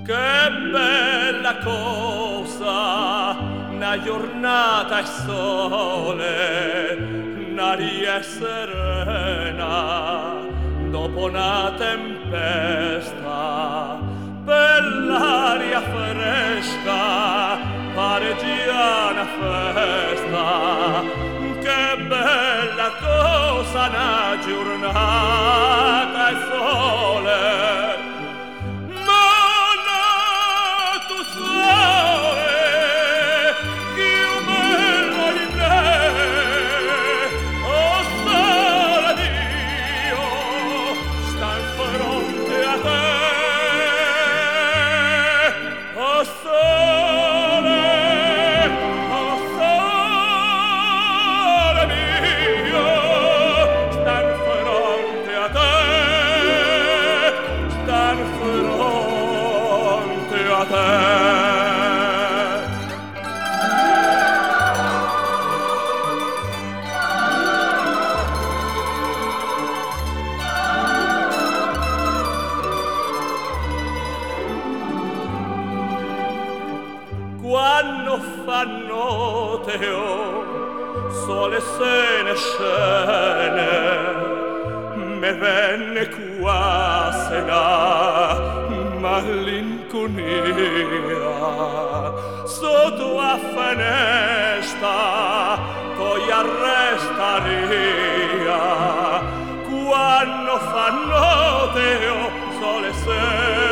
Che bella cosa, una giornata e sole, un'aria serena, dopo una tempesta, per l'aria fresca, pare già una festa. Che bella cosa, una giornata e sole, quando fa notte sole se ne scene, me venne qua sera malinconia, sotto a finestra poi arrestaria. Quando fa notte sole se